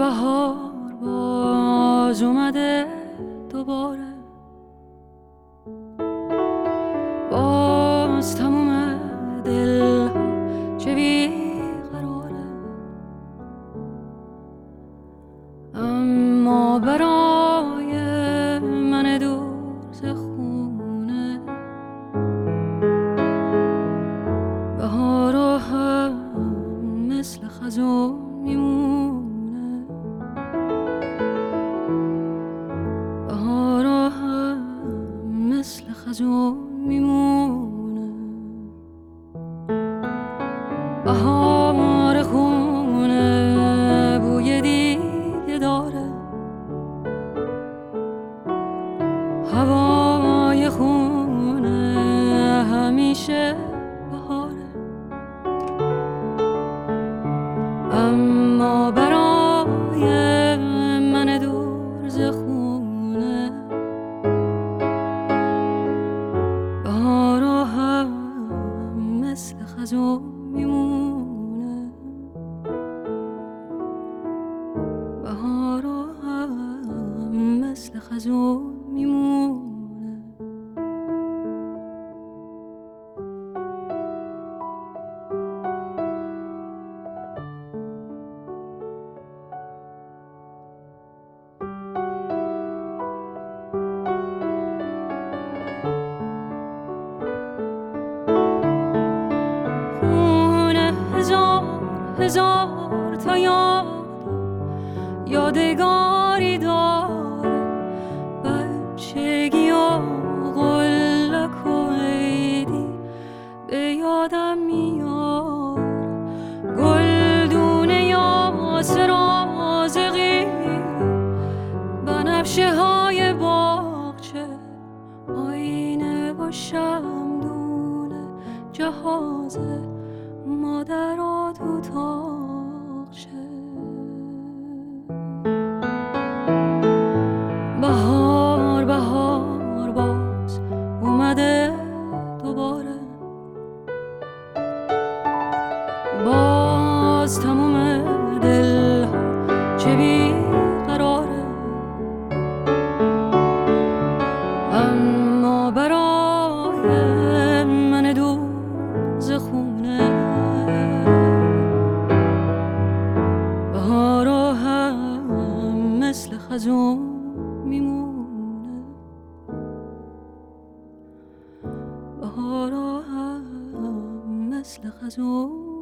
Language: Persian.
بهار باز اومده دوباره، باز تموم دل چه بیقراره، اما برای من دور ز خونه بهارو هم مثل خزون میمونه، بهارو هم مثل خزون میمونه، بهار خونه بوی دیگه داره، هوای خونه همیشه بهاره، اما برای من دور ز خونه بهارو هم مثل خزون میمونه، بهارو هم مثل خزون میمونه. هزار تا یادگاری داره، بچگی و قلک و عیدی به یادم میاره، گلدونه یاسر رازقی بنفشه های باغچه، آینه و شمدونه جهازه مادرات و تاقچه. بهار بهار باز اومده دوباره، باز تموم دل چه بیقراره، اما برای من دور ز خونه بهارو هم مثل خزون میمونه، بهارو هم مثل خزون